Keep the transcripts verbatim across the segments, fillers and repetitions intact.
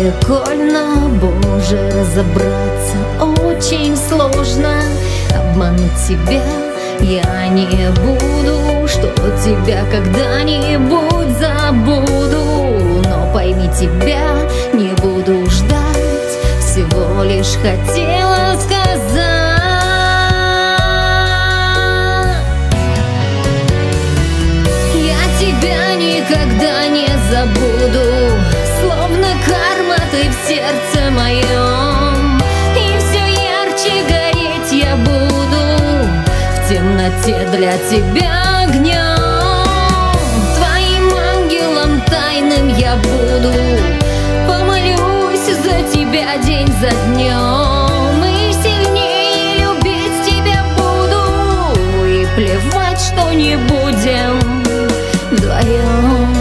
прикольно, боже, разобраться очень сложно. Обмануть тебя я не буду, что тебя когда-нибудь забуду. Но пойми, тебя не буду ждать, всего лишь хотела сказать: я тебя никогда не забуду, словно карма ты в сердце моем. И все ярче гореть я буду, в темноте для тебя огнем. Твоим ангелом тайным я буду, помолюсь за тебя день за днем. И сильнее любить тебя буду, и плевать, что не будем вдвоем.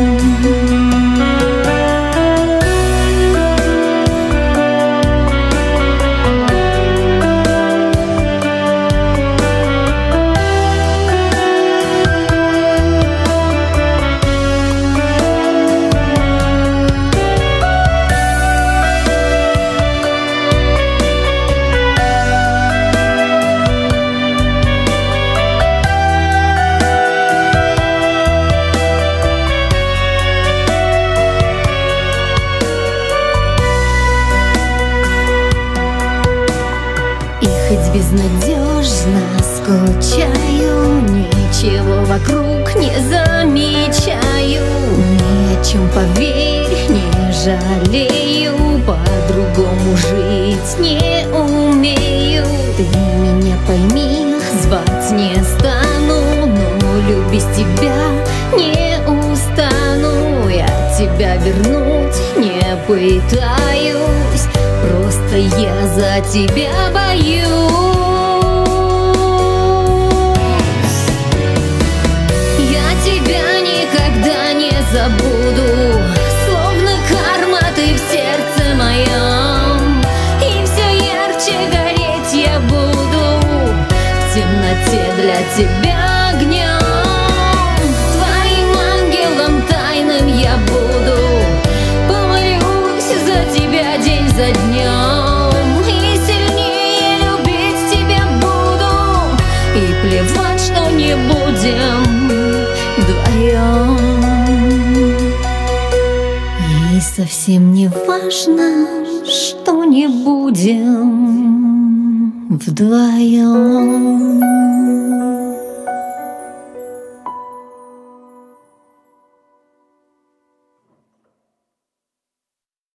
Хоть безнадежно скучаю, ничего вокруг не замечаю. Ни о чем, поверь, не жалею, по-другому жить не умею. Ты меня пойми, звать не стану, но любить тебя не устану. Я тебя вернуть не пытаюсь, просто я за тебя боюсь. Я тебя никогда не забуду, словно карма ты в сердце моем. И все ярче гореть я буду, в темноте для тебя огнем. Твоим ангелом тайным я буду, помолюсь за тебя день за днем. И сильнее любить тебя буду, и плевать, что не будем вдвоем. И совсем не важно, что не будем вдвоем.